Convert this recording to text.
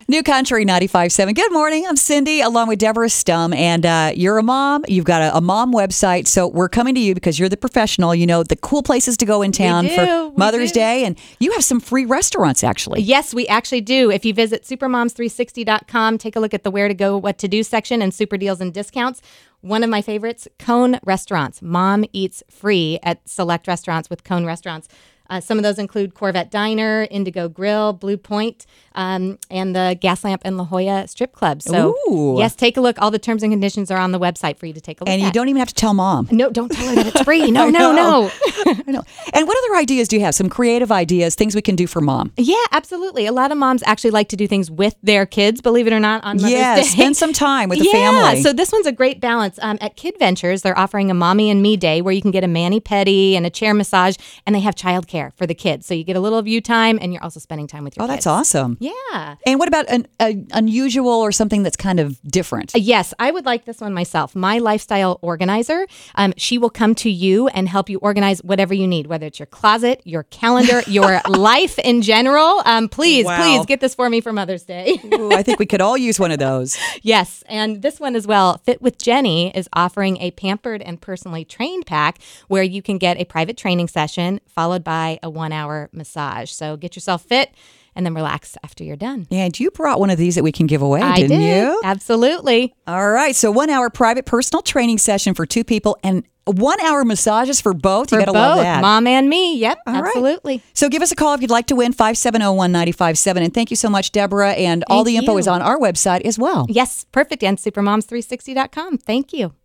New Country 95.7. Good morning. I'm Cindy along with Deborah Stum. And you're a mom. You've got a mom website. So we're coming to you because you're the professional. You know the cool places to go in town for Mother's Day. And you have some free restaurants, actually. Yes, we actually do. If you visit supermoms360.com, take a look at the where to go, what to do section and super deals and discounts. One of my favorites, Cone Restaurants. Mom eats free at select restaurants with Cone Restaurants. Some of those include Corvette Diner, Indigo Grill, Blue Point, and the Gaslamp and La Jolla Strip Club. So, yes, take a look. All the terms and conditions are on the website for you to take a look And you don't even have to tell Mom. No, don't tell her that it's free. No. I know. And what other ideas do you have? Some creative ideas, things we can do for Mom? Yeah, absolutely. A lot of moms actually like to do things with their kids, believe it or not, on Mother's Day. Spend some time with the family. So this one's a great balance. At Kid Ventures, they're offering a Mommy and Me Day where you can get a mani-pedi and a chair massage, and they have childcare for the kids. So you get a little of you time, and you're also spending time with your kids. Oh, that's awesome. Yeah. And what about an unusual or something that's kind of different? Yes, I would like this one myself. My lifestyle organizer. She will come to you and help you organize whatever you need, whether it's your closet, your calendar, your life in general. Please get this for me for Mother's Day. Ooh, I think we could all use one of those. Yes, and this one as well. Fit with Jenny is offering a pampered and personally trained pack where you can get a private training session followed by a 1-hour massage. So get yourself fit and then relax after you're done. And you brought one of these that we can give away, I didn't did. you? Absolutely. All right. So 1-hour private personal training session for 2 people and 1-hour massages for both. You got to love that. Mom and me. Yep, All absolutely. Right. So give us a call if you'd like to win 570-1957. And thank you so much, Deborah. And all the info is on our website as well. Yes, perfect. And supermoms360.com. Thank you.